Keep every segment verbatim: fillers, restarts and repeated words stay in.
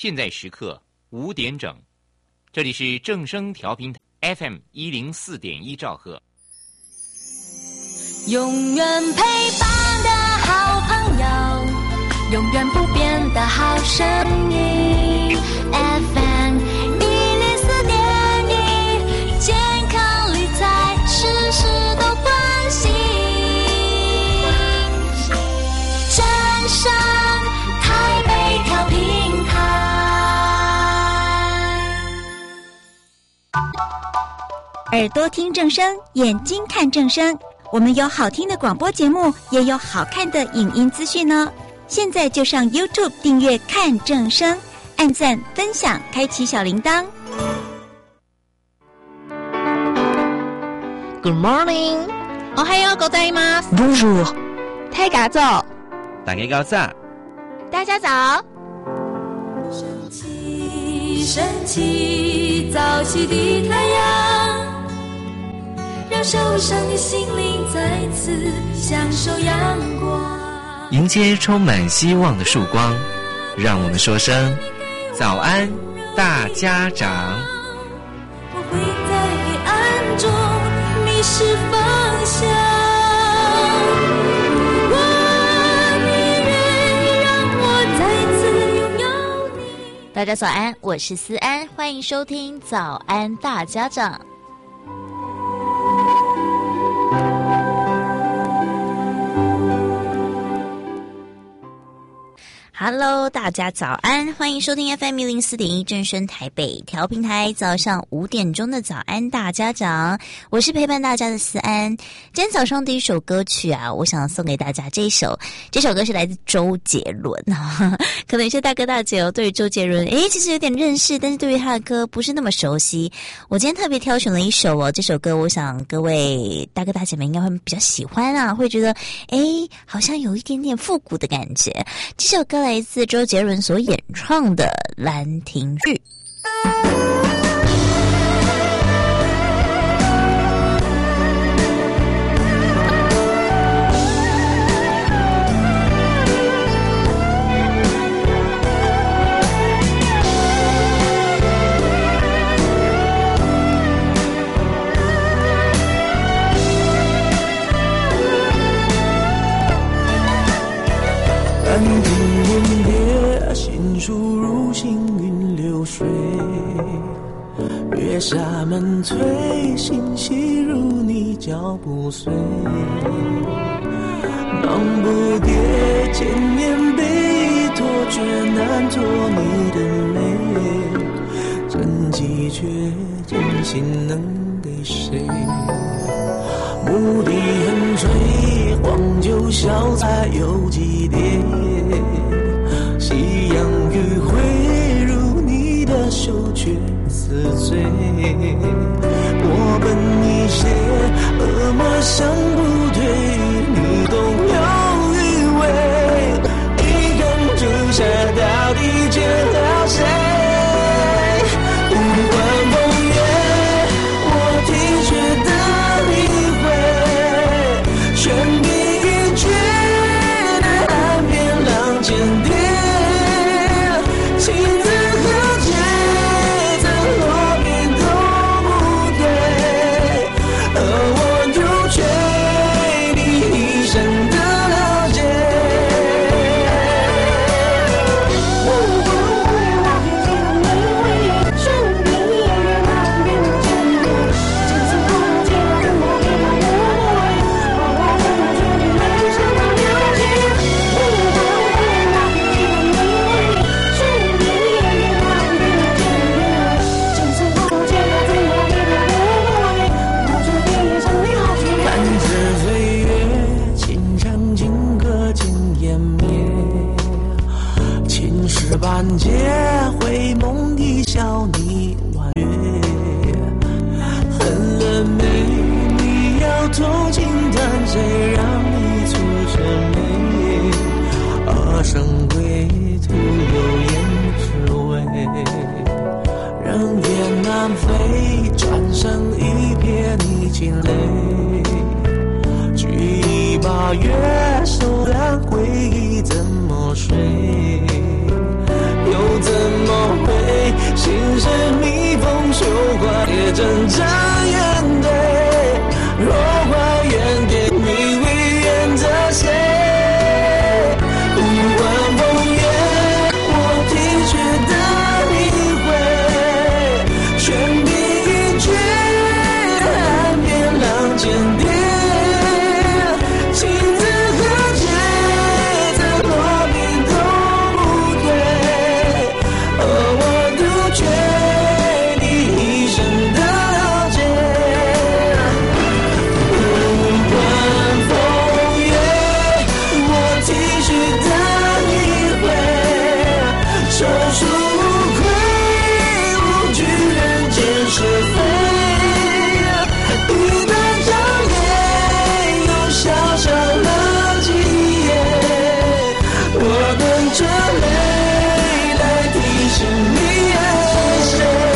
现在时刻五点整，这里是正声调频 F M 一零四点一兆赫， 永远陪伴的好朋友，永远不变的好声音 F M 一零四点一，健康理财事事都关心，正声台北调频台。 耳朵听正声，眼睛看正声，我们有好听的广播节目，也有好看的影音资讯呢。现在就上 YouTube 订阅看正声，按赞分享，开启小铃铛。 Good morning， おはようございます。 Bonjour， 大家早， 大家早， 大家早。 升起，升起，早起的太阳，让受伤的心灵再次享受阳光。 迎接充满希望的曙光，让我们说声早安大家长。 我会在黑暗中迷失方向，如果你愿意让我再次拥有你。 大家早安，我是思安，欢迎收听早安大家长。Hello， 大家早安，欢迎收听 F M 一零四点一正声台北调频台，早上五点钟的早安大家长，我是陪伴大家的思安。今天早上第一首歌曲啊，我想送给大家这一首，这首歌是来自周杰伦啊。可能有些大哥大姐哦，对于周杰伦，诶，其实有点认识，但是对于他的歌不是那么熟悉。我今天特别挑选了一首哦，这首歌我想各位大哥大姐们应该会比较喜欢啊，会觉得诶，好像有一点点复古的感觉。这首歌来自周杰伦所演唱的《兰亭序》。 兰亭吻别，心书如行云流水，月下门推，心细如你脚步碎。忙不迭，千年背托，却难托你的美。真迹却真心能给谁？牧笛横吹，黄酒小菜有几碟？夕阳余晖，如你的手却似醉。我本一些，恶魔想不对，你懂有余味。一根朱砂到底见了谁？不管风月，我听觉得全笔一句，那岸边浪尖叠，情字和解，怎落笔都不对，而我又缺你一生的了解。半截回梦一笑你婉约，恨了没？你要同情但谁让你出身美？二生归途有言之味，人雁南飞，转身一瞥你惊泪。举一把月，手染回忆怎么睡？又怎么睁着眼对，若花园点你会远着谁？无关风月，我体恤的理会，全凭一句岸边浪尖叠，情字和解，在落笔都不对，而我独缺你一生的了解。无关风月，我体恤的理会，手术无愧，无惧人间是非。一段长夜，又小小了几页，我等着泪来提醒你爱谁。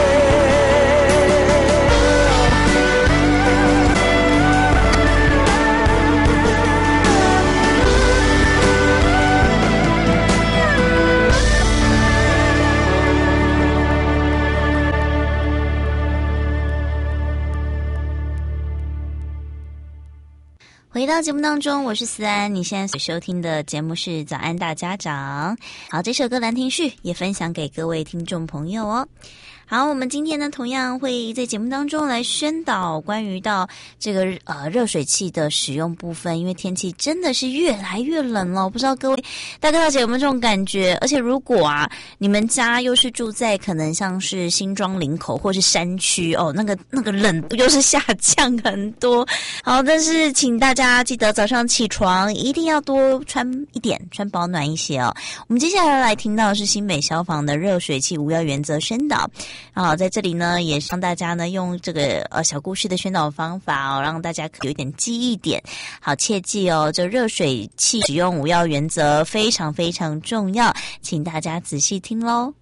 回到节目当中，我是思安，你现在所收听的节目是早安大家长。好，这首歌《兰亭序》也分享给各位听众朋友哦。好，我们今天呢，同样会在节目当中来宣导关于到这个呃热水器的使用部分，因为天气真的是越来越冷了，我不知道各位大哥大姐有没有这种感觉？而且如果啊，你们家又是住在可能像是新庄林口或是山区哦，那个那个冷度又是下降很多。好，但是请大家记得早上起床一定要多穿一点，穿保暖一些哦。我们接下来来听到的是新北消防的热水器无药原则宣导。好，在这里呢，也让大家呢用这个呃小故事的宣导方法哦，让大家有一点记忆点。好，切记哦，这热水器使用无药原则非常非常重要，请大家仔细听咯。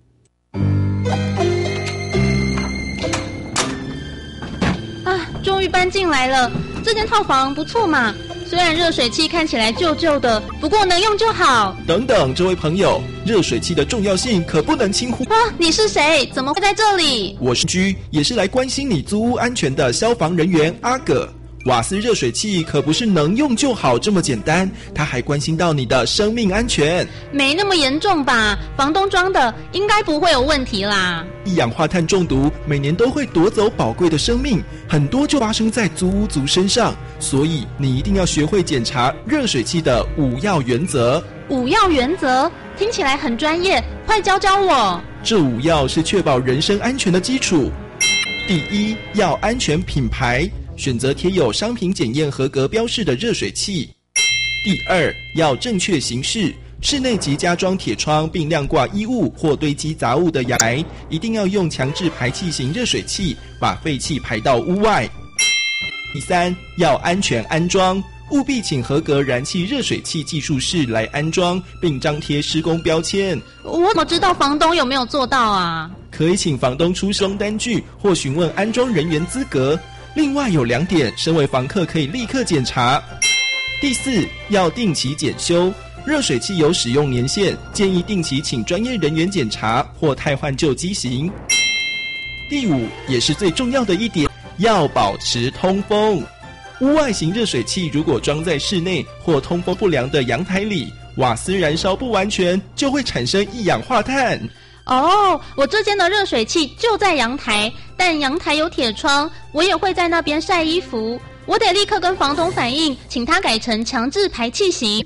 啊，终于搬进来了，这间套房不错嘛。虽然热水器看起来旧旧的，不过能用就好。 等等，这位朋友，热水器的重要性可不能轻忽啊！你是谁？怎么会在这里？ 我是居，也是来关心你租屋安全的消防人员阿葛。瓦斯热水器可不是能用就好这么简单，它还关心到你的生命安全。 没那么严重吧？房东装的，应该不会有问题啦。 一氧化碳中毒每年都会夺走宝贵的生命，很多就发生在租屋族身上，所以你一定要学会检查热水器的五要原则。 五要原则听起来很专业，快教教我。 这五要是确保人身安全的基础。第一，要安全品牌，选择贴有商品检验合格标示的热水器。第二，要正确行事，室内即加装铁窗并晾挂衣物或堆积杂物的阳台，一定要用强制排气型热水器把废气排到屋外。第三，要安全安装，务必请合格燃气热水器技术室来安装，并张贴施工标签。 我怎么知道房东有没有做到啊？ 可以请房东出示单据或询问安装人员资格。另外有两点，身为房客可以立刻检查。第四，要定期检修，热水器有使用年限，建议定期请专业人员检查或汰换旧机型。第五，也是最重要的一点，要保持通风。屋外型热水器如果装在室内或通风不良的阳台里，瓦斯燃烧不完全，就会产生一氧化碳。 哦，我这间的热水器就在阳台，但阳台有铁窗，我也会在那边晒衣服。我得立刻跟房东反映，请他改成强制排气型。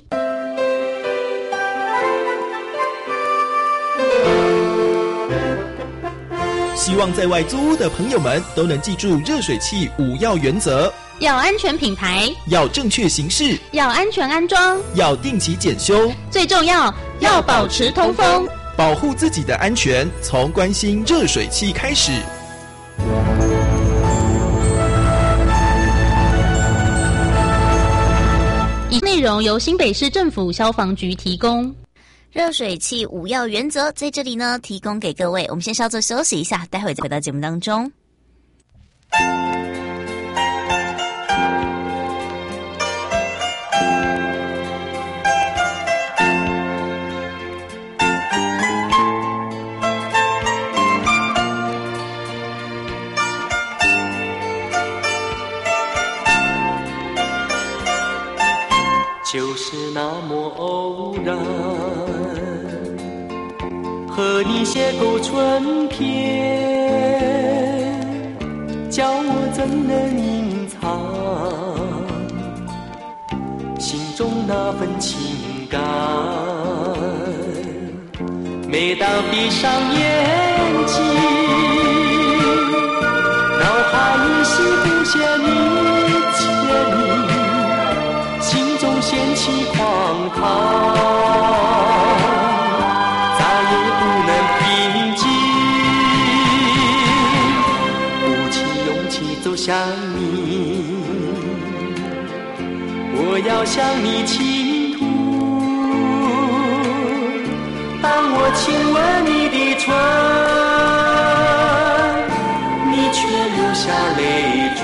希望在外租屋的朋友们都能记住热水器五要原则： 要安全品牌， 要正确行事， 要安全安装， 要定期检修， 最重要要保持通风。 保护自己的安全，从关心热水器开始。 以内容由新北市政府消防局提供。 热水器五要原则在这里呢提供给各位，我们先稍作休息一下，待会再回到节目当中。 就是那么偶然，和你邂逅春天，叫我怎能隐藏心中那份情感。每当闭上眼睛，脑海依稀浮现你倩影，心中掀起狂涛，再也不能平静，鼓起勇气走向你，我要向你倾吐，当我亲吻你的唇，你却流下泪珠。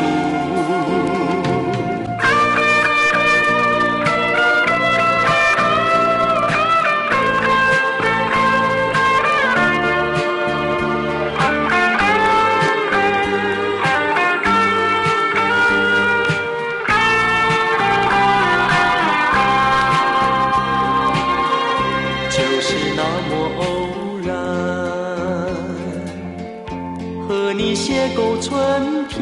邂逅春天，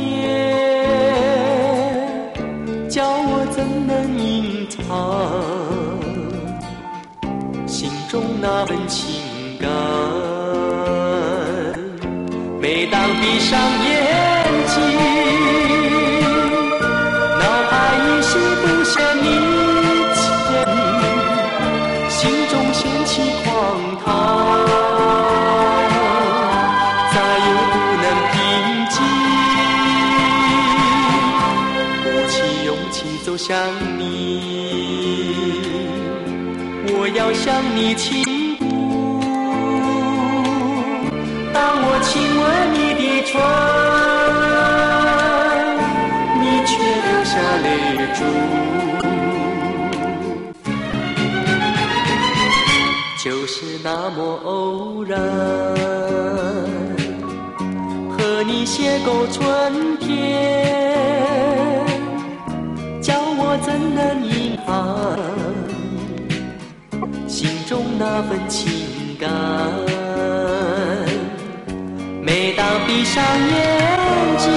叫我怎能隐藏心中那份情感。每当闭上眼睛，脑海依稀浮现你倩影，心中掀起狂涛，走向你，我要向你倾吐，当我亲吻你的唇，你却流下泪珠。就是那么偶然，和你邂逅春天，我怎能隐藏心中那份情感？每当闭上眼睛，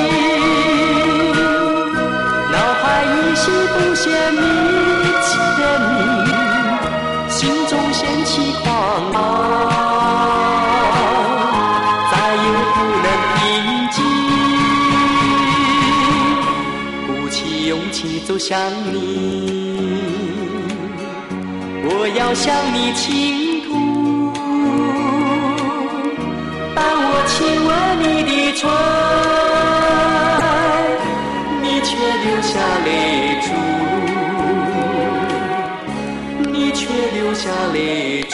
脑海依稀浮现你倩影，心中掀起狂浪，再也不能平静，鼓起勇气走向你，我要向你倾吐，当我亲吻你的唇，你却流下泪珠，你却流下泪珠。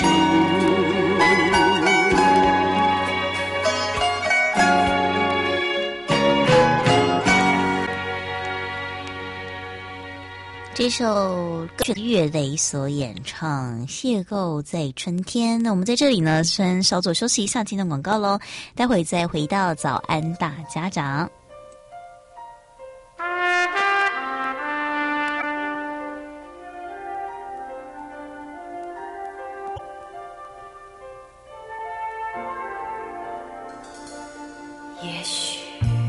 这首歌曲乐雷所演唱《邂逅在春天》。那我们在这里呢，先稍作休息一下，听段广告喽。待会再回到早安大家长。 也许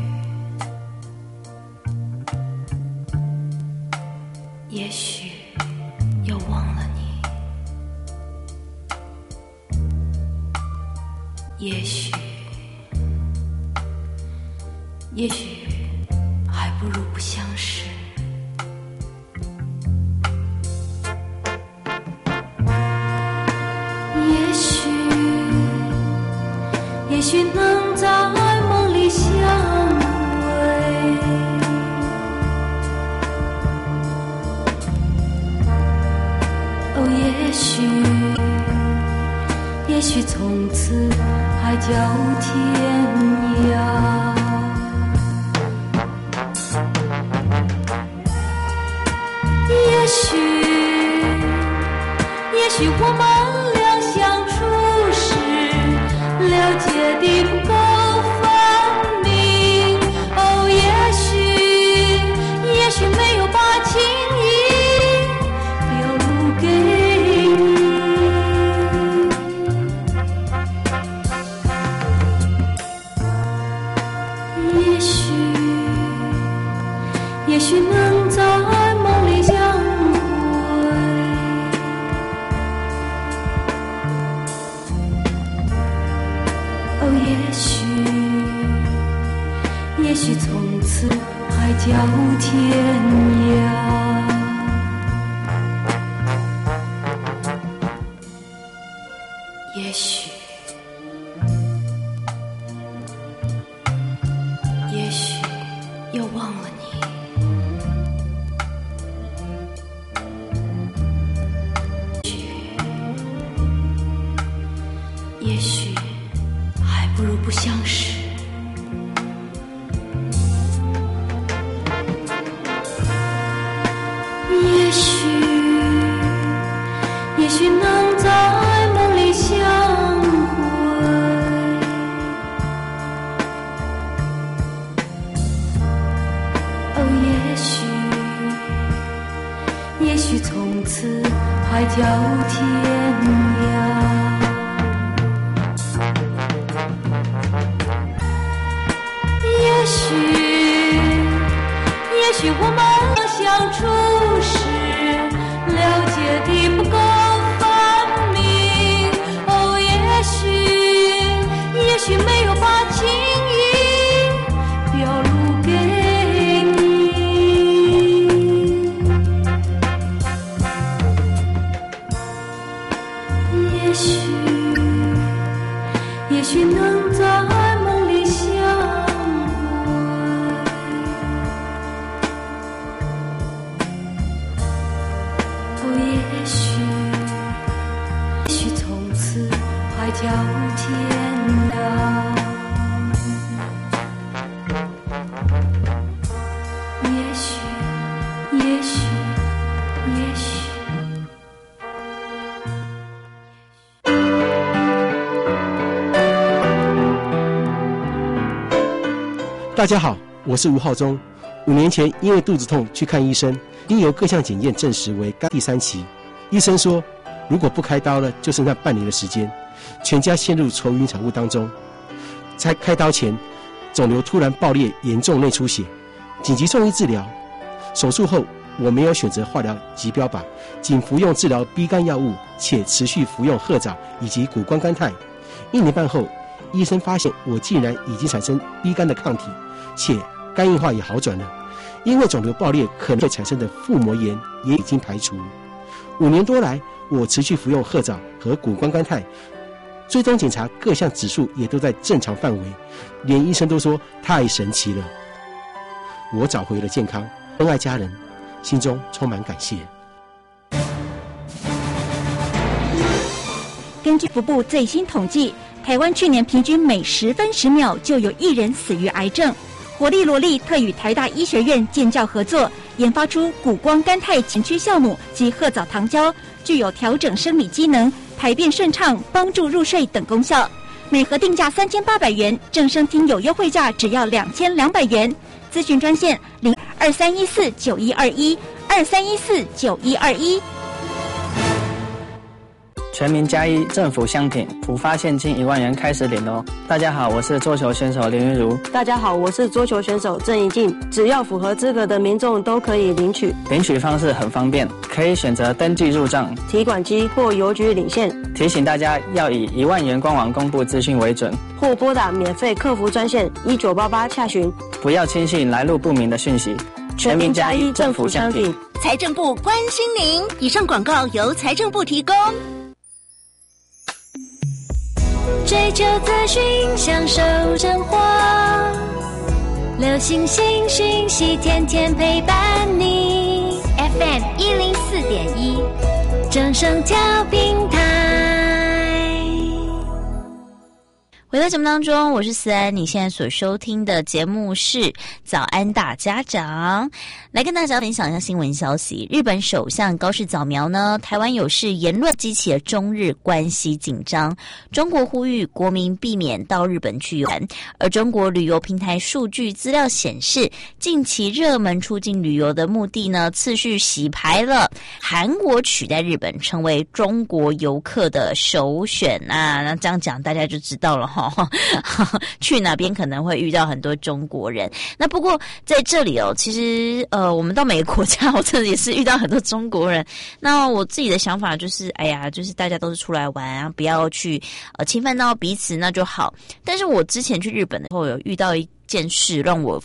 也许又忘了你，也许也许还不如不相识。也许也许能在梦里相偎，哦，也许也许从此海角天涯。也许也许我们俩相处时了解的不够分明，哦，也许也许没有把情意表许从此海角天涯，也许也许又忘了你，也许还不如不相识。也许也许能在梦里相会，哦，也许也许从此海角天涯，也许也许我们相处时了解的不够分明，哦，也许也许没有把情意表露给你，也许也许能在梦里相也许也许从此海角天涯，也许也许也许大家好，我是吴浩中。五年前因为肚子痛去看医生，经由各项检验证实为肝第三期。医生说，如果不开刀了，就剩下半年的时间，全家陷入愁云惨雾当中。在开刀前，肿瘤突然爆裂，严重内出血，紧急送医治疗。手术后，我没有选择化疗及标靶，仅服用治疗 B 肝药物，且持续服用褐藻以及谷胱甘肽。一年半后，医生发现我竟然已经产生 B 肝的抗体，且肝硬化也好转了。因为肿瘤爆裂可能会产生的腹膜炎也已经排除。五年多来，我持续服用褐藻和谷胱甘肽，追踪检查各项指数也都在正常范围，连医生都说太神奇了。我找回了健康，恩爱家人，心中充满感谢。 根据福部最新统计，台湾去年平均每十分十秒就有一人死于癌症。活力罗力特与台大医学院建教合作，研发出谷胱甘肽前驱酵母及褐藻糖胶，具有调整生理机能、排便顺畅、帮助入睡等功效。每盒定价三千八百元，正声听有优惠价只要两千两百元。咨询专线零二三一四九一二一二三一四九一二一。 全民加一，政府相挺，普发现金一万元开始领哦！大家好，我是桌球选手林云如。 大家好，我是桌球选手郑怡静。只要符合资格的民众都可以领取。 领取方式很方便，可以选择登记入账、 提款机或邮局领现。 提醒大家要以一万元官网公布资讯为准， 或拨打免费客服专线一九八八洽询。 不要轻信来路不明的讯息。 全民加一，政府相挺。 财政部关心您。以上广告由财政部提供。 追求资讯，享受生活，流行新讯息，天天陪伴你。F M 一零四点一，正声调频台。 回到节目当中，我是思安，你现在所收听的节目是早安大家长，来跟大家分享一下新闻消息。日本首相高市早苗呢，台湾有事言论激起了中日关系紧张，中国呼吁国民避免到日本去游玩，而中国旅游平台数据资料显示，近期热门出境旅游的目的呢，次序洗牌了，韩国取代日本成为中国游客的首选啊。那这样讲大家就知道了哈。去哪边可能会遇到很多中国人。那不过在这里哦，其实呃，我们到每个国家，我真的也是遇到很多中国人。那我自己的想法就是，哎呀，就是大家都是出来玩啊，不要去呃侵犯到彼此，那就好。但是我之前去日本的时候，有遇到一件事让我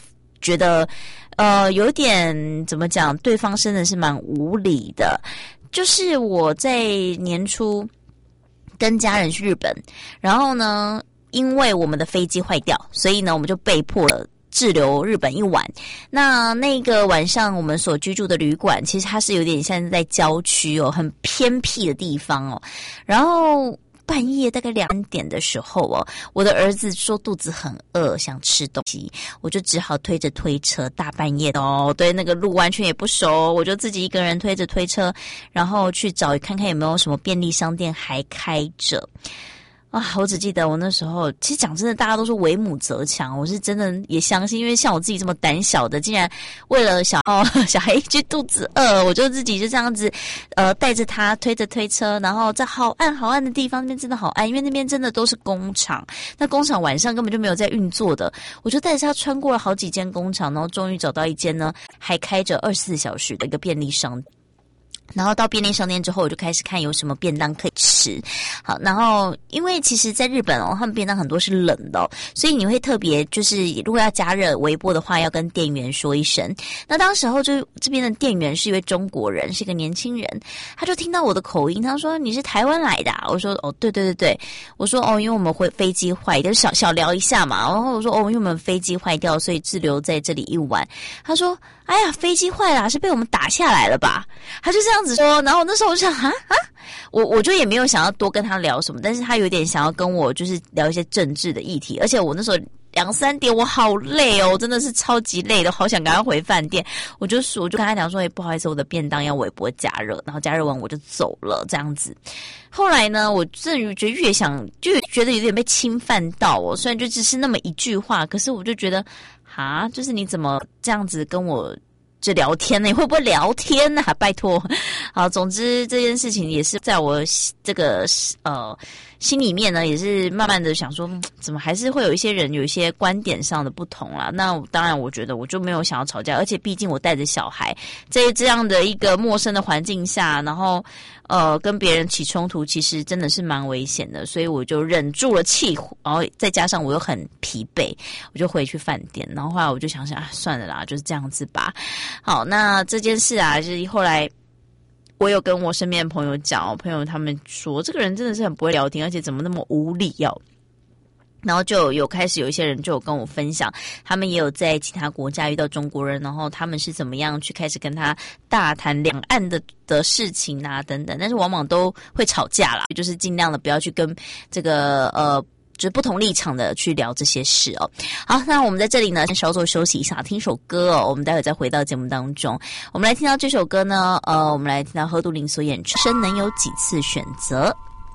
觉得呃有点怎么讲，对方真的是蛮无理的。就是我在年初跟家人去日本，然后呢因为我们的飞机坏掉，所以呢我们就被迫了滞留日本一晚。那那个晚上我们所居住的旅馆其实它是有点像在郊区哦，很偏僻的地方哦。然后半夜大概两点的时候哦，我的儿子说肚子很饿，想吃东西，我就只好推着推车，大半夜的哦，对那个路完全也不熟，我就自己一个人推着推车，然后去找看看有没有什么便利商店还开着。啊，我只记得我那时候，其实讲真的，大家都说为母则强，我是真的也相信，因为像我自己这么胆小的，竟然为了小哦小孩一句肚子饿，我就自己就这样子，呃，带着他推着推车，然后在好暗好暗的地方，那边真的好暗，因为那边真的都是工厂，那工厂晚上根本就没有在运作的，我就带着他穿过了好几间工厂，然后终于找到一间呢，还开着二十四小时的一个便利商店。然后到便利商店之后，我就开始看有什么便当可以吃。好，然后因为其实在日本哦，他们便当很多是冷的哦，所以你会特别就是如果要加热微波的话，要跟店员说一声。那当时候就这边的店员是一位中国人，是一个年轻人，他就听到我的口音，他说你是台湾来的啊？我说哦，对对对对，我说哦，因为我们会飞机坏掉，小小聊一下嘛。然后我说哦，因为我们飞机坏掉，所以滞留在这里一晚。他说哎呀，飞机坏了，是被我们打下来了吧？他就这样子说，然后那时候我就想啊啊，我我就也没有想要多跟他聊什么，但是他有点想要跟我就是聊一些政治的议题，而且我那时候两三点我好累哦，真的是超级累的，好想赶快回饭店。我就我就跟他讲说，哎，不好意思，我的便当要微波加热，然后加热完我就走了这样子。后来呢，我真的觉得越想就觉得有点被侵犯到哦，虽然就只是那么一句话，可是我就觉得哈，就是你怎么这样子跟我就聊天呢？你会不会聊天啊？拜托。好，总之这件事情也是在我这个呃心里面呢，也是慢慢的想说，怎么还是会有一些人有一些观点上的不同啦。那当然，我觉得我就没有想要吵架，而且毕竟我带着小孩在这样的一个陌生的环境下，然后呃跟别人起冲突，其实真的是蛮危险的，所以我就忍住了气，然后再加上我又很疲惫，我就回去饭店。然后后来我就想想啊，算了啦，就是这样子吧。好，那这件事啊，就是后来我有跟我身边的朋友讲，我朋友他们说这个人真的是很不会聊天，而且怎么那么无理哦。然后就有开始有一些人就有跟我分享，他们也有在其他国家遇到中国人，然后他们是怎么样去开始跟他大谈两岸的的事情啊等等，但是往往都会吵架啦，就是尽量的不要去跟这个呃就是不同立场的去聊这些事哦。好，那我们在这里呢先稍作休息一下，听首歌哦，我们待会再回到节目当中。我们来听到这首歌呢，呃，我们来听到何笃林所演唱《生能有几次选择》。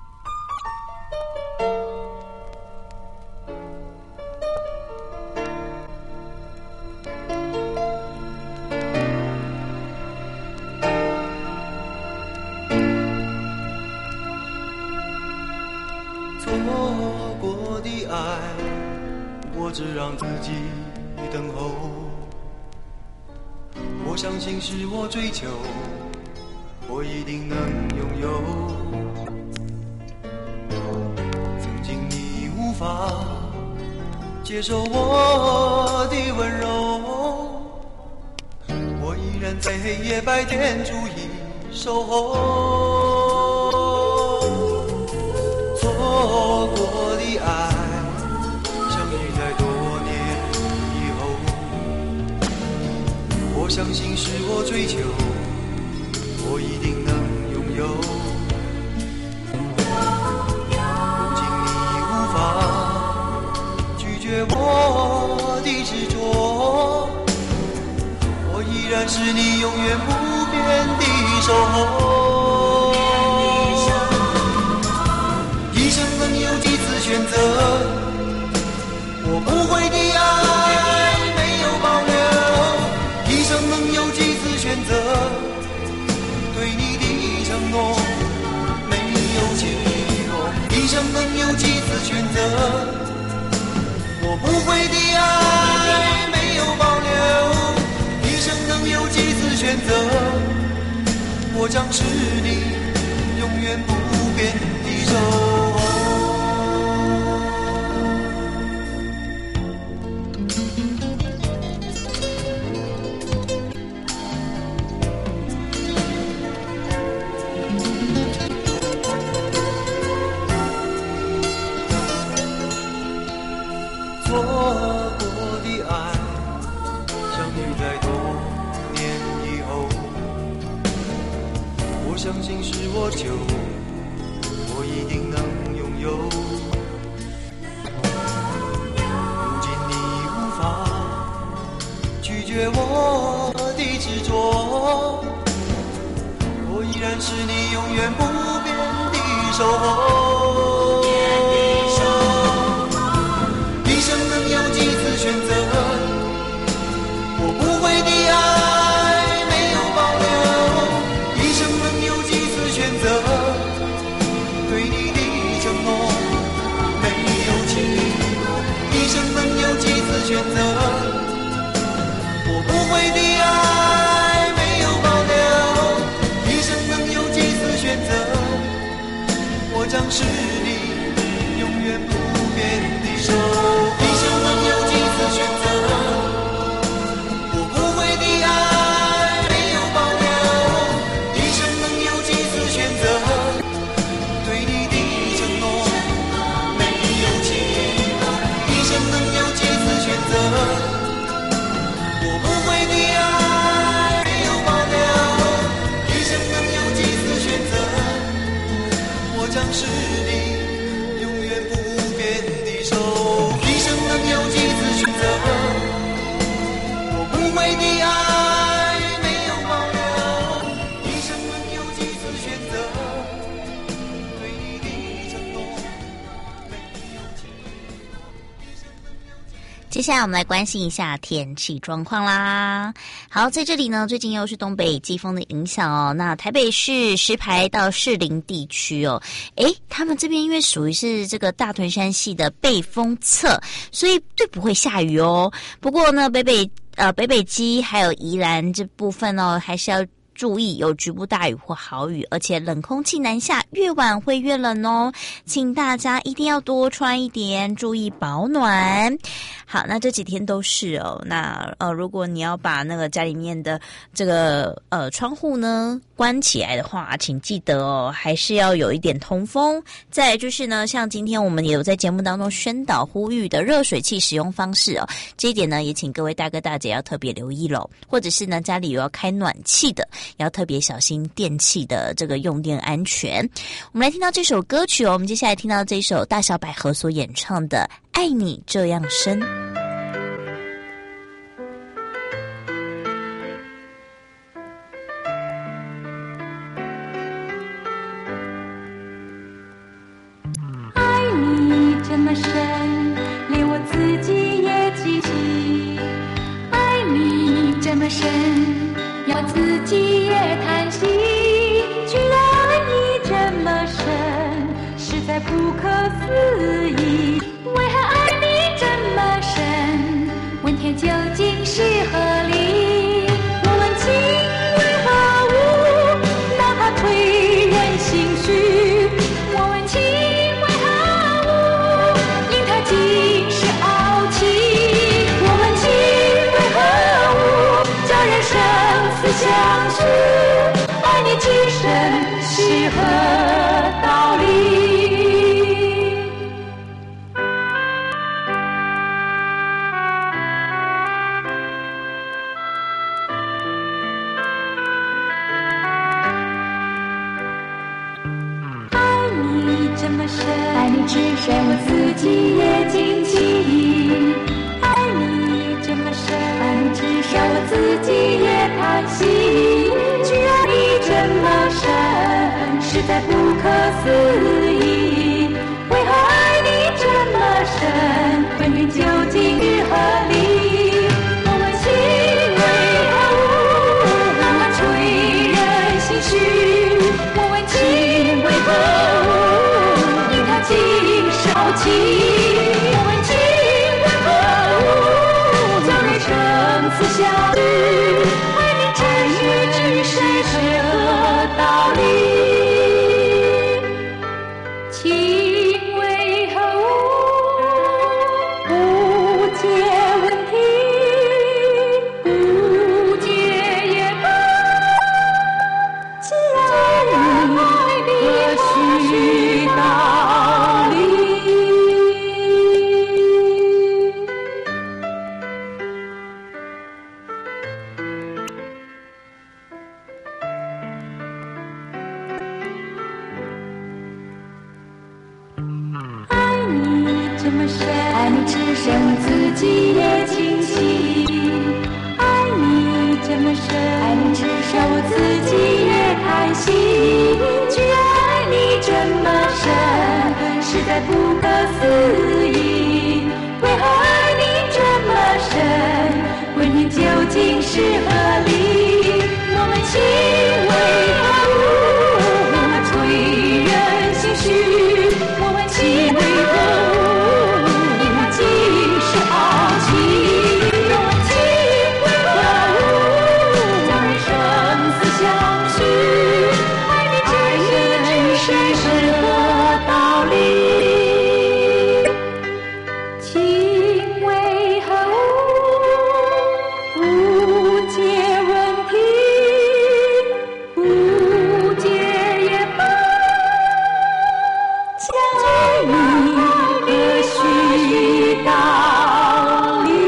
我只让自己等候，我相信是我追求，我一定能拥有。曾经你无法接受我的温柔，我依然在黑夜白天逐一守候。错过的爱我相信是我追求，我一定能拥有。如今你无法拒绝我的执着，我依然是你永远不变的守候。一生能有几次选择，我不会的爱没有保留。一生能有几次选择，对你的承诺没有起落。一生能有几次选择，我不会的爱没有保留。一生能有几次选择，我将是你永远不变的守候。 将是你永远不变的守候。一生能有几次选择，我不会的爱没有保留。一生能有几次选择，对你的承诺没有起落。一生能有几次选择，我不会的爱没有保留。一生能有几次选择，我将是你永远不变的手。一生能有几次选择，我不会的爱没有保留。一生能有几次选择，对你的承诺没有起落。一生能有几次选择，我不会的爱没有保留。一生能有几次选择，我将是你永远不变的手。一生能有几次选择，我不会的爱没有保留。一生能有几次选择，对你的承诺没有起落。 接下来我们来关心一下天气状况啦。好，在这里呢，最近又是东北季风的影响哦。那台北市石牌到士林地区哦，诶，他们这边因为属于是这个大屯山系的背风侧，所以最不会下雨哦。不过呢，北北呃北北基还有宜兰这部分哦，还是要注意有局部大雨或豪雨，而且冷空气南下，越晚会越冷哦，请大家一定要多穿一点，注意保暖。好，那这几天都是哦，那呃，如果你要把那个家里面的这个呃窗户呢关起来的话，请记得哦，还是要有一点通风。再来就是呢，像今天我们也有在节目当中宣导呼吁的热水器使用方式哦，这一点呢，也请各位大哥大姐要特别留意喽。或者是呢，家里有要开暖气的，要特别小心电器的这个用电安全。我们来听到这首歌曲哦，我们接下来听到这首大小百合所演唱的《爱你这样深》。 爱你这么深，连我自己也记起。爱你这么深，要自己也叹息。居然爱你这么深，实在不可思议。为何爱你这么深？问天究竟是何理？我问情为何物，哪怕催人心绪。我问情为何物，因它尽是傲气。我问情为何物，叫人生死相许。爱你之深是何道理？爱你这么深，爱你之深我自己也惊奇。爱你这么深，爱你之深我自己也叹息。居然你这么深，实在不可思议。为何爱你这么深？问天究竟是何理？我问情为何物，哪怕催人心绪。我问情为何物，因它尽是傲气。我问情为何物，叫人生死相许。爱你真是之深是何道理？情为何物，不解问题，不解也罢。既然爱你，何须道理？爱你这么深，爱你之深我自己也惊奇。爱你这么深，爱你之深我自己也叹关系，居然爱你这么深，实在不可思议。为何爱你这么深？问题究竟是何理？我们情为何物？我们催人心绪，我们情为何物？它竟是傲气。我们情为何物？叫人生死相许。爱你真是是何道理？情为何物？无解问题，无解也罢，将你何须道理？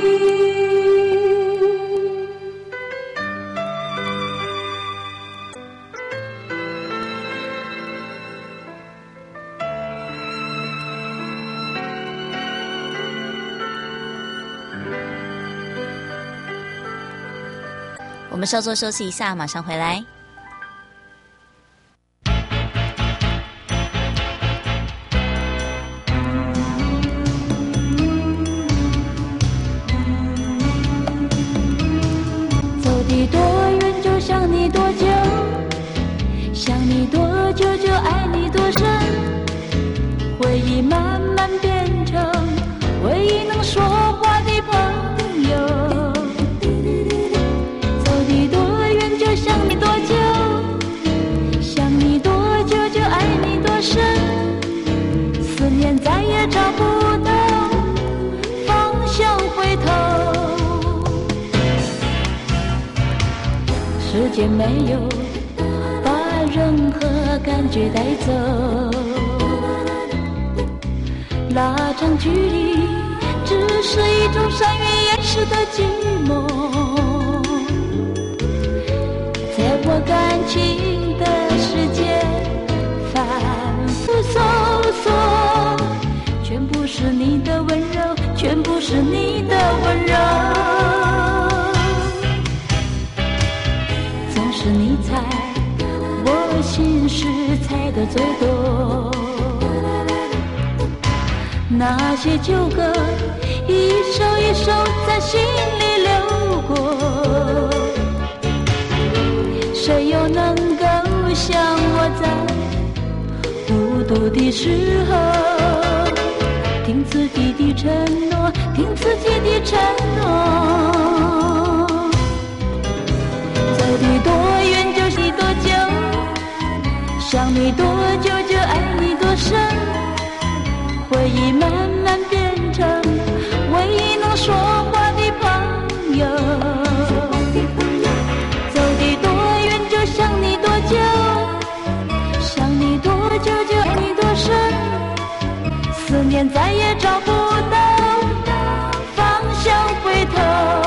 我们稍作休息一下，马上回来。 走的多远就想你多久，想你多久就爱你多深，回忆慢慢变成唯一能说话的朋友。走的多远就想你多久，想你多久就爱你多深，思念再也找不到方向回头。时间没有把任何感觉带走，拉长距离只是一种善于掩饰的寂寞。在我感情的世界反复搜索，全部是你的温柔，全部是你的温柔。总是你猜我心事猜得最多，那些旧歌一首一首在心里流过，谁又能够像我在孤独的时候听自己的承诺，听自己的承诺。走的多远就是多久，想你多久就爱你多深，回忆慢慢变成唯一能说话的朋友。走的多远就想你多久，想你多久就爱你多深，思念再也找不到方向回头。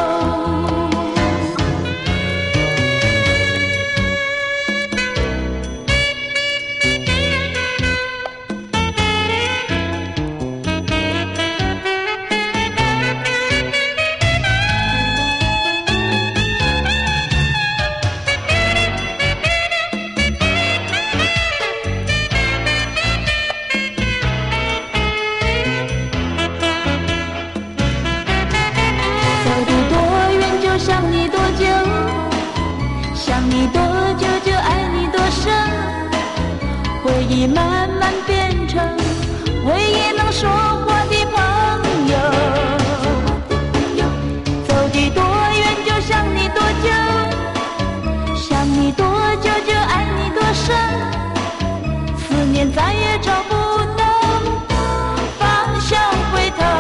回忆慢慢变成唯一能说话的朋友。走的多远就想你多久，想你多久就爱你多深，思念再也找不到方向回头。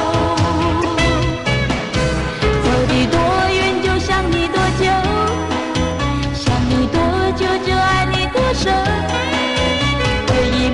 走的多远就想你多久，想你多久就爱你多深，回忆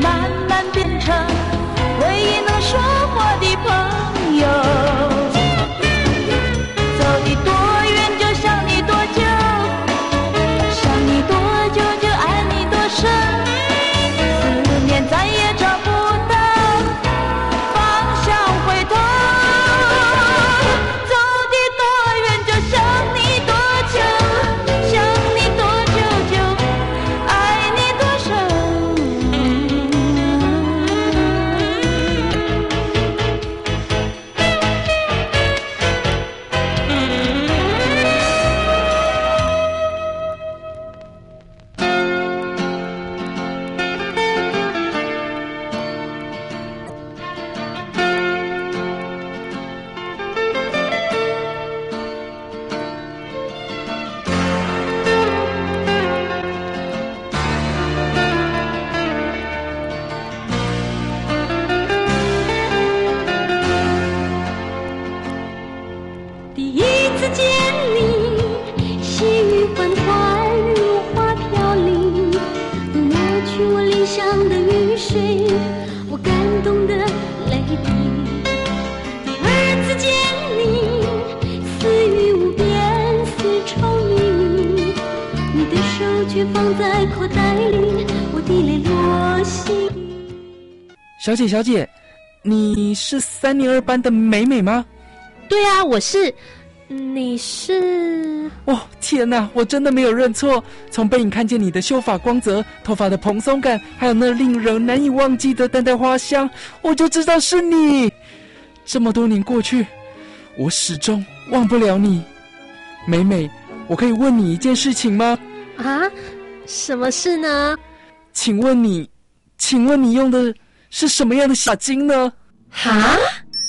的。儿子见你似雨无边，似愁你，你的手却放在口袋里，我的泪落心底。 小姐，小姐，你是三年二班的美美吗？ 对啊，我是。你是？ 哦，天哪，我真的没有认错。从背影看见你的秀发光泽、头发的蓬松感，还有那令人难以忘记的淡淡花香，我就知道是你。这么多年过去，我始终忘不了你。美美，我可以问你一件事情吗？ 啊？什么事呢？ 请问你，请问你用的是什么样的洗发精呢？ 哈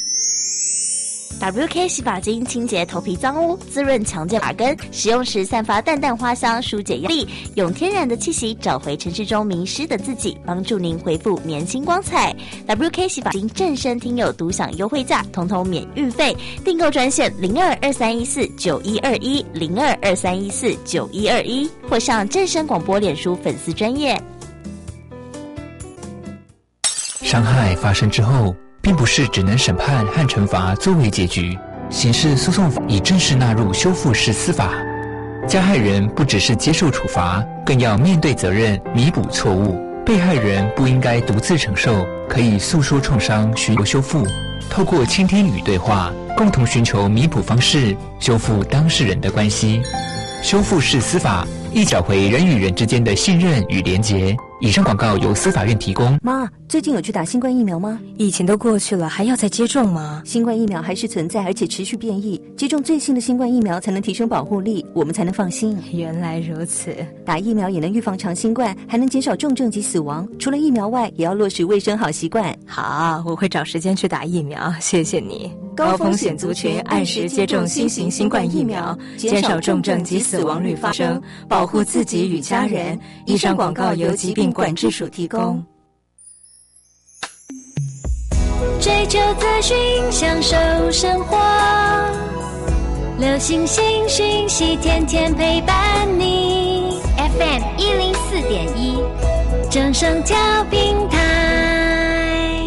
？W K 洗发精清洁头皮脏污，滋润强健发根，使用时散发淡淡花香，疏解压力，用天然的气息找回城市中迷失的自己，帮助您恢复年轻光彩。W K 洗发精正身听友独享优惠价，统统免运费，订购专线零二二三一四九一二一零二二三一四九一二一，或上正声广播脸书粉丝专页。 伤害发生之后，并不是只能审判和惩罚作为结局，刑事诉讼法已正式纳入修复式司法。加害人不只是接受处罚，更要面对责任，弥补错误。被害人不应该独自承受，可以诉说创伤，寻求修复。透过倾听与对话，共同寻求弥补方式，修复当事人的关系。修复式司法，亦找回人与人之间的信任与连结。以上广告由司法院提供。 妈，最近有去打新冠疫苗吗？ 疫情都过去了，还要再接种吗？ 新冠疫苗还是存在，而且持续变异。接种最新的新冠疫苗才能提升保护力，我们才能放心。 原来如此， 打疫苗也能预防长新冠，还能减少重症及死亡。除了疫苗外，也要落实卫生好习惯。 好，我会找时间去打疫苗，谢谢你。高风险族群按时接种新型新冠疫苗，减少重症及死亡率发生，保护自己与家人。以上广告由疾病管制署提供。 追求资讯，享受生活，流星星讯息，天天陪伴你。F M 一零四点一，正声调频台。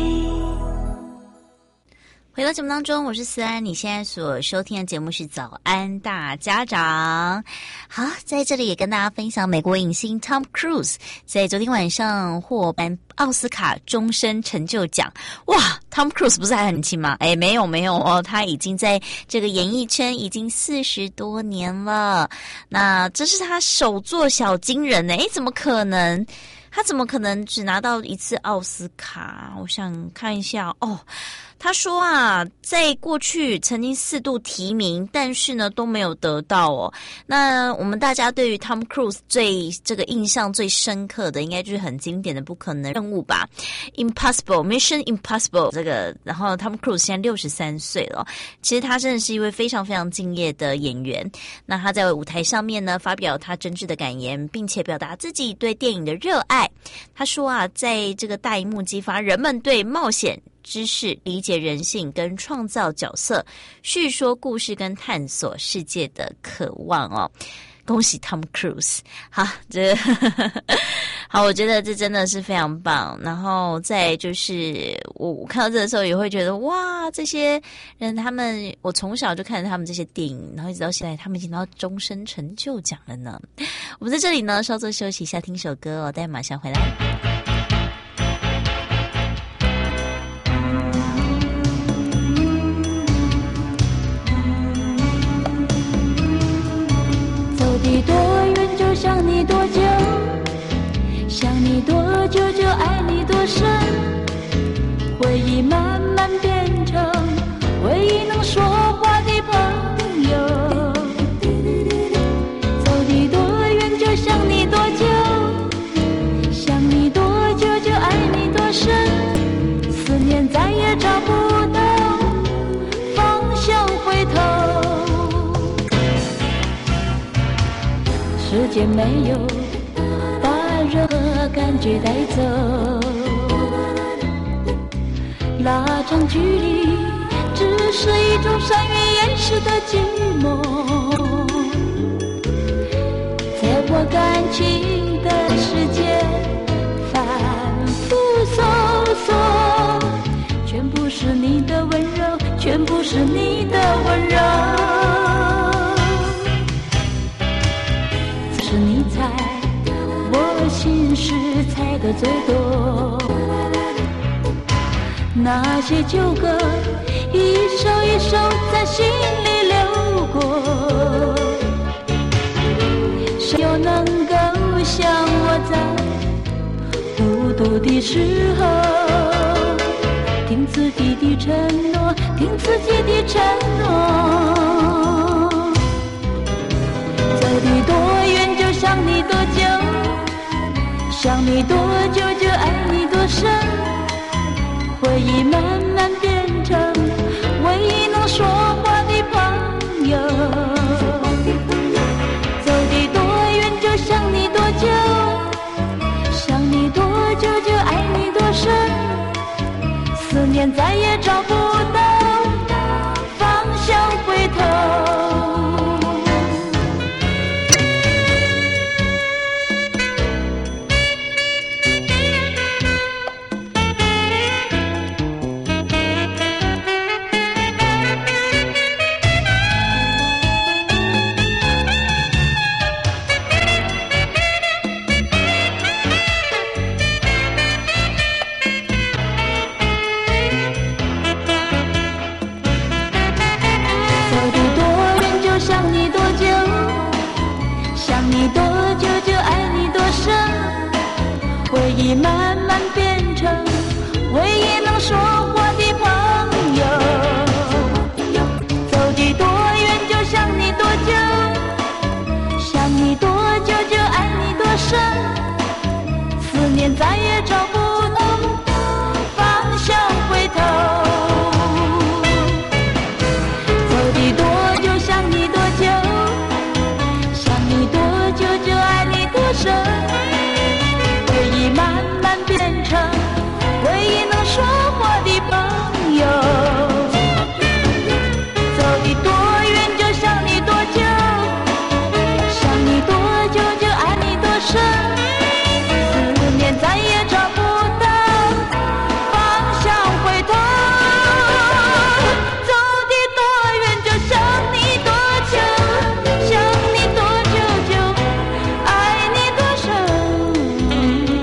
回到节目当中，我是思安，你现在所收听的节目是早安大家长。好，在这里也跟大家分享美国影星 Tom Cruise 在昨天晚上获颁奥斯卡终身成就奖。哇， Tom Cruise 不是还很年轻吗？哎，没有没有哦，他已经在这个演艺圈已经四十多年了。那这是他首座小金人呢，哎，怎么可能？他怎么可能只拿到一次奥斯卡？我想看一下哦。他说啊，在过去曾经四度提名，但是呢都没有得到哦。那我们大家对于 Tom Cruise 最这个印象最深刻的，应该就是很经典的不可能任务吧 ，Impossible Mission Impossible 这个。然后 Tom Cruise 现在六十三岁了，其实他真的是一位非常非常敬业的演员。那他在舞台上面呢，发表他真挚的感言，并且表达自己对电影的热爱。他说啊，在这个大荧幕激发人们对冒险、知识、理解人性跟创造角色、叙说故事跟探索世界的渴望哦。恭喜 Tom Cruise！ 好，这好，我觉得这真的是非常棒。然后再就是我我看到这个时候也会觉得哇，这些人他们，我从小就看着他们这些电影，然后一直到现在，他们已经到终身成就奖了呢。我们在这里呢稍作休息一下，听首歌哦，待会马上回来。 你多远就想你多久，想你多久就爱你多深，回忆慢慢变成唯一能说话的朋友。走你多远就想你多久，想你多久就爱你多深，思念再也找不到方向回头。时间没有把任何感觉带走，拉长距离只是一种善于掩饰的寂寞。在我感情的世界反复搜索，全部是是你的温柔，是你猜我心事猜得最多，那些旧歌一首一首在心里流过，谁又能够像我在孤独的时候听自己的承诺，听自己的承诺，走的多远就想你多久，想你多久就爱你多深，回忆慢慢变成唯一能说话的朋友，走的多远就想你多久，想你多久就爱你多深，思念再也找不到方向回头。回忆慢慢变成唯一能说话的朋友，走的多远就想你多久，想你多久就爱你多深，思念再也找不到方向回头，走的多久想你多久，想你多久就爱你多深，慢慢变成唯一能说话的朋友，走的多远就想你多久，想你多久就爱你多深，思念再也找不到方向回头，走的多远就想你多久，想你多久就爱你多深。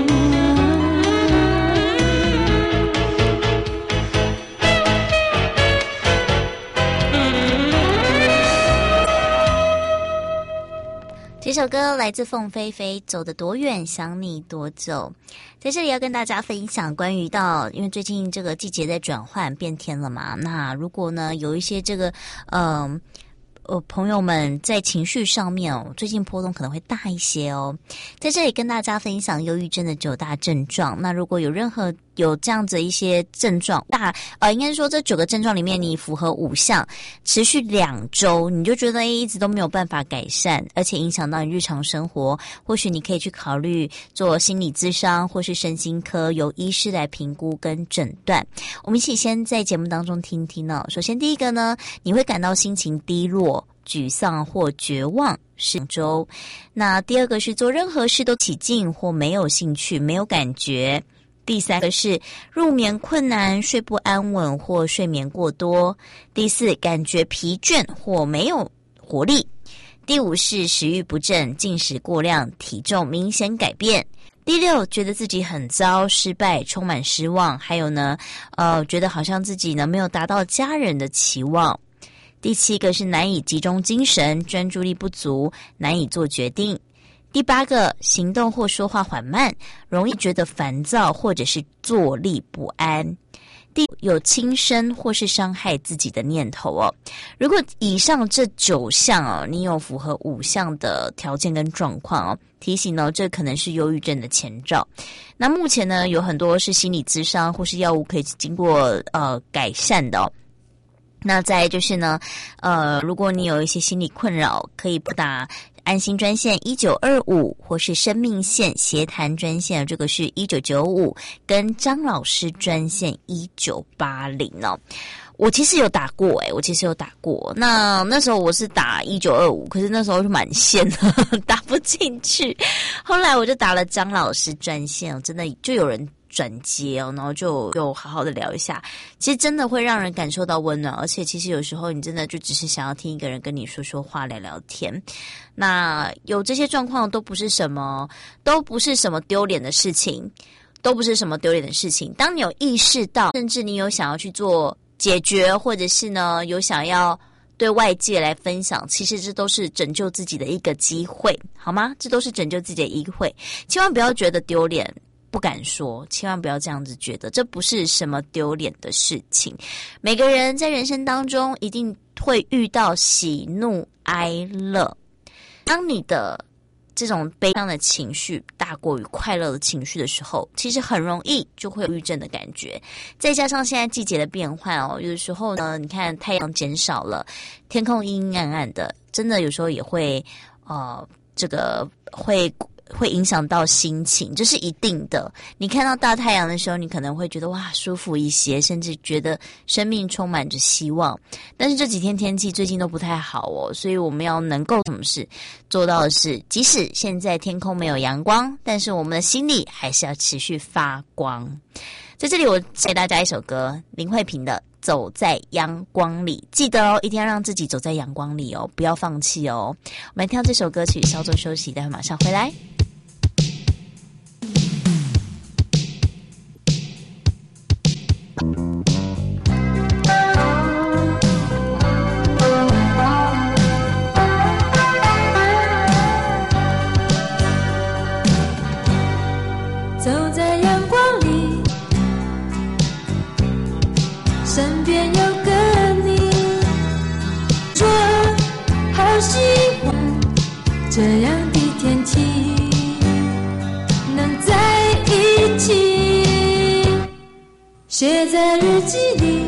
这首歌来自凤飞飞，走得多远想你多久。在这里要跟大家分享关于到，因为最近这个季节在转换变天了嘛，那如果呢有一些这个嗯呃, 呃朋友们在情绪上面哦，最近波动可能会大一些哦。在这里跟大家分享忧郁症的九大症状，那如果有任何有这样子一些症状，大呃，应该说这九个症状里面你符合五项，持续两周，你就觉得一直都没有办法改善，而且影响到你日常生活，或许你可以去考虑做心理咨商或是身心科，由医师来评估跟诊断。我们一起先在节目当中听听哦。首先第一个呢，你会感到心情低落、沮丧或绝望是两周。那第二个是做任何事都起劲或没有兴趣、没有感觉。第三个是入眠困难、睡不安稳或睡眠过多。第四，感觉疲倦或没有活力。第五是食欲不振、进食过量、体重明显改变。第六，觉得自己很糟、失败、充满失望，还有呢，呃，觉得好像自己呢没有达到家人的期望。第七个是难以集中精神、专注力不足、难以做决定。第八个，行动或说话缓慢，容易觉得烦躁或者是坐立不安。第五，有轻生或是伤害自己的念头哦。如果以上这九项哦，你有符合五项的条件跟状况哦，提醒哦，这可能是忧郁症的前兆。那目前呢，有很多是心理咨商或是药物可以经过呃改善的哦。那再来就是呢，呃，如果你有一些心理困扰，可以拨打安心专线一九二五，或是生命线协谈专线，这个是一九九五，跟张老师专线一九八零哦。我其实有打过诶、欸、我其实有打过。那那时候我是打一九二五，可是那时候是满线的，打不进去。后来我就打了张老师专线，真的就有人转接哦，然后就就好好的聊一下，其实真的会让人感受到温暖，而且其实有时候你真的就只是想要听一个人跟你说说话、聊聊天。那有这些状况都不是什么，都不是什么丢脸的事情，都不是什么丢脸的事情。当你有意识到，甚至你有想要去做解决，或者是呢有想要对外界来分享，其实这都是拯救自己的一个机会，好吗？这都是拯救自己的机会，千万不要觉得丢脸不敢说，千万不要这样子觉得，这不是什么丢脸的事情。每个人在人生当中一定会遇到喜怒哀乐，当你的这种悲伤的情绪大过于快乐的情绪的时候，其实很容易就会有抑郁症的感觉。再加上现在季节的变换哦，有的时候呢，你看太阳减少了，天空阴阴暗暗的，真的有时候也会呃，这个会会影响到心情，这是一定的。你看到大太阳的时候，你可能会觉得哇舒服一些，甚至觉得生命充满着希望。但是这几天天气最近都不太好哦，所以我们要能够什么事做到的是，即使现在天空没有阳光，但是我们的心里还是要持续发光。在这里我给大家一首歌，林慧萍的《走在阳光里》，记得哦，一定要让自己走在阳光里哦，不要放弃哦。我们来听这首歌曲，稍作休息，待会马上回来。 走在阳光里，身边有个你，说好喜欢这样的天气，能在一起，写在日记里，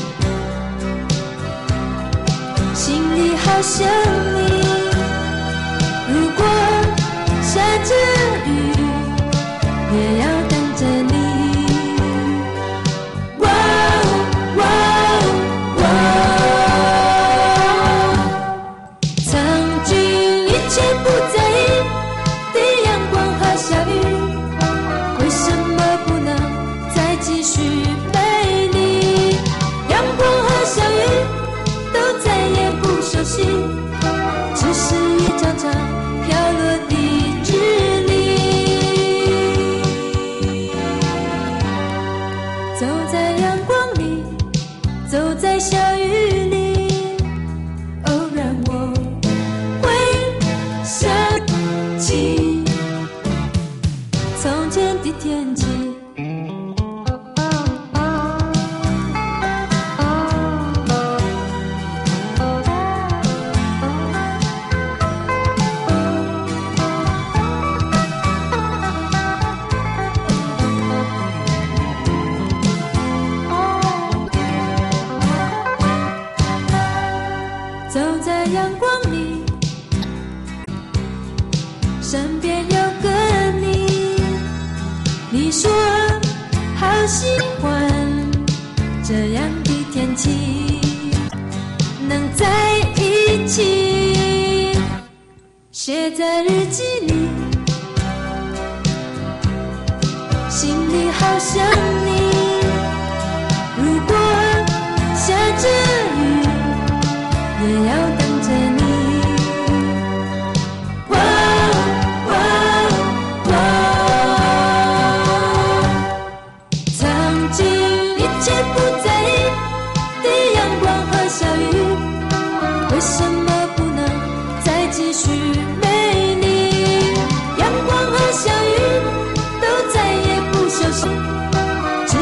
心里好想你。如果下着雨，也要等着你。哇哇哇！曾经一切不在意的阳光和下雨，为什么不能再继续美丽？阳光和小雨都再也不熟悉，只是一张张飘落的纸里。走在阳光里，走在小雨里，哦，让我会想起从前的天气。走在阳光里，身边有个你，你说好喜欢这样的天气，能在一起，写在日记里，心里好想你。如果下着雨，也要等着你。哇哇哇！曾经一切不在意的阳光和小雨，为什么不能再继续美丽？阳光和小雨都再也不熟悉，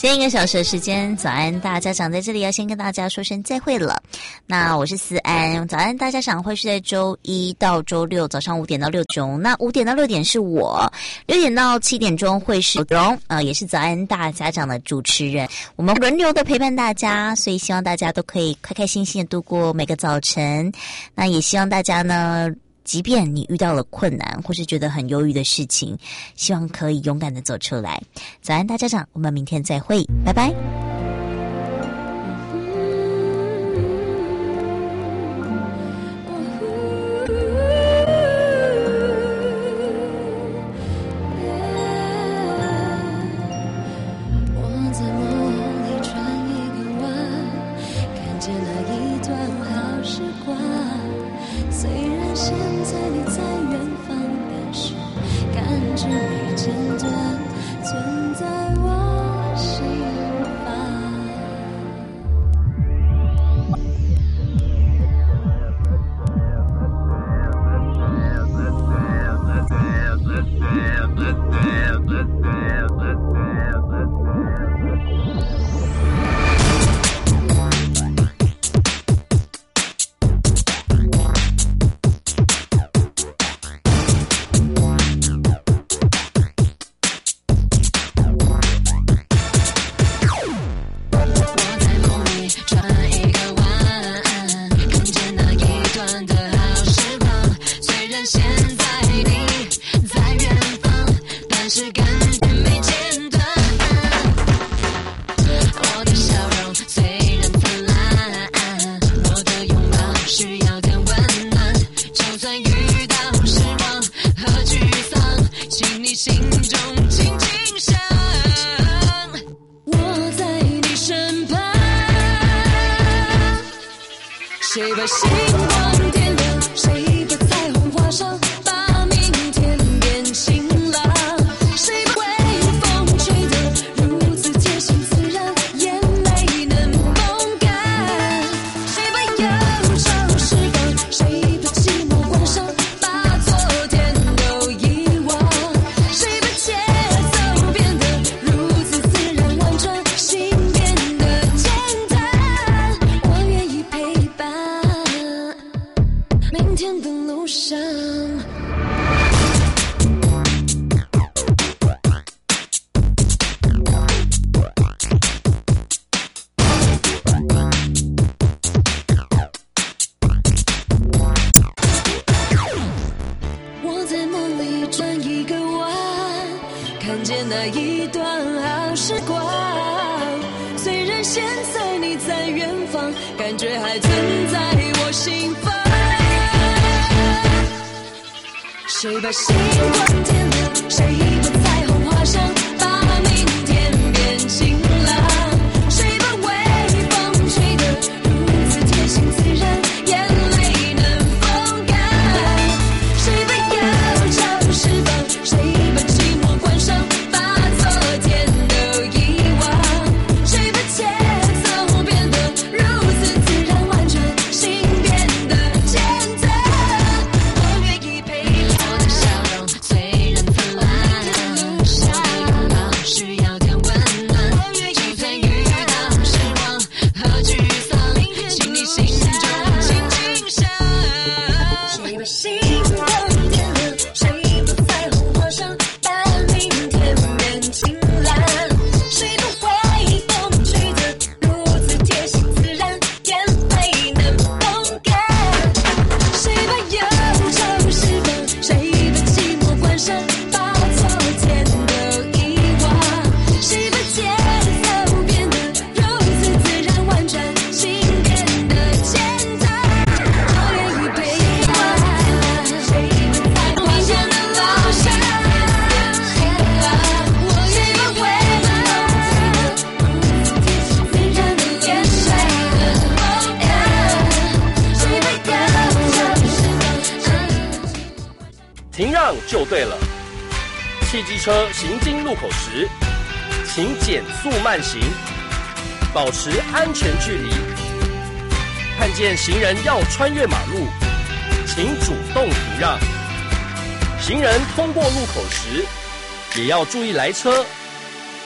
今天一个小时的时间，早安大家长在这里要先跟大家说声再会了。那我是思安，早安大家长会是在周一到周六早上五点到六点，那五点到六点是我，六点到七点钟会是荣，呃，也是早安大家长的主持人，我们轮流的陪伴大家，所以希望大家都可以开开心心的度过每个早晨。那也希望大家呢，即便你遇到了困难或是觉得很忧郁的事情，希望可以勇敢的走出来。早安大家长，我们明天再会，拜拜。 谁把星光点亮？谁把彩虹画上？把明天变晴朗。谁把微风吹得如此贴心自然，眼泪能风干？谁把忧愁释放？谁把寂寞关上？把昨天都遗忘。谁把节奏变得如此自然婉转，心变得简单。我愿意陪伴。 停让就对了。汽机车行经路口时，请减速慢行，保持安全距离。看见行人要穿越马路，请主动停让。行人通过路口时，也要注意来车。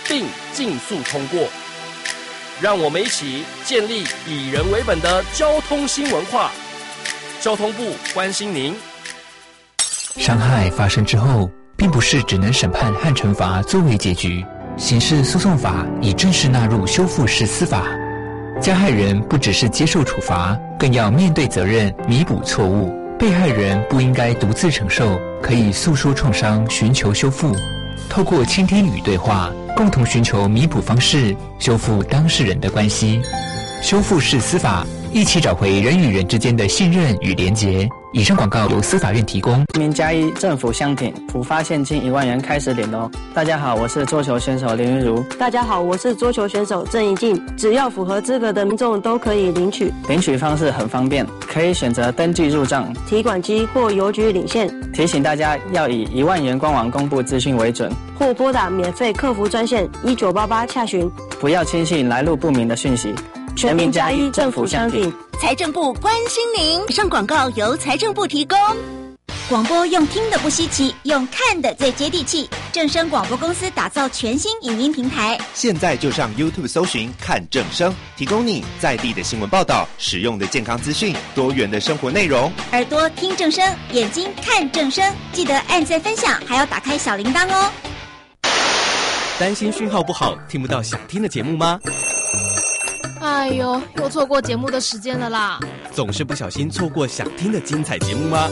并尽速通过。让我们一起建立以人为本的交通新文化。交通部关心您。 伤害发生之后，并不是只能审判和惩罚作为结局。刑事诉讼法已正式纳入修复式司法，加害人不只是接受处罚，更要面对责任，弥补错误。被害人不应该独自承受，可以诉说创伤，寻求修复。透过倾听与对话，共同寻求弥补方式，修复当事人的关系。修复式司法，一起找回人与人之间的信任与连结。以上广告由司法院提供。 名加一政府相挺，普发现金一万元开始领哦。大家好，我是桌球选手林云如。 大家好，我是桌球选手郑怡静。只要符合资格的民众都可以领取。 领取方式很方便，可以选择登记入账、 提款机或邮局领现。 提醒大家要以一万元官网公布资讯为准， 或拨打免费客服专线一九八八洽询。 不要轻信来路不明的讯息。 全民加一，政府相挺。 财政部关心您。以上广告由财政部提供。 广播用听的不稀奇，用看的最接地气。正声广播公司打造全新影音平台， 现在就上 YouTube 搜寻看正声，提供你在地的新闻报道、实用的健康资讯、多元的生活内容。 耳朵听正声，眼睛看正声，记得按赞分享，还要打开小铃铛哦。 担心讯号不好，听不到想听的节目吗？ 哎呦，又错过节目的时间了啦！ 总是不小心错过想听的精彩节目吗？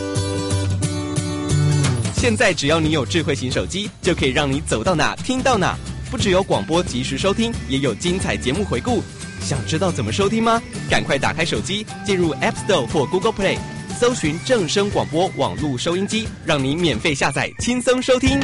现在只要你有智慧型手机，就可以让你走到哪听到哪。不只有广播及时收听，也有精彩节目回顾。想知道怎么收听吗？赶快打开手机，进入 App Store 或 Google Play， 搜寻正声广播网络收音机，让你免费下载，轻松收听。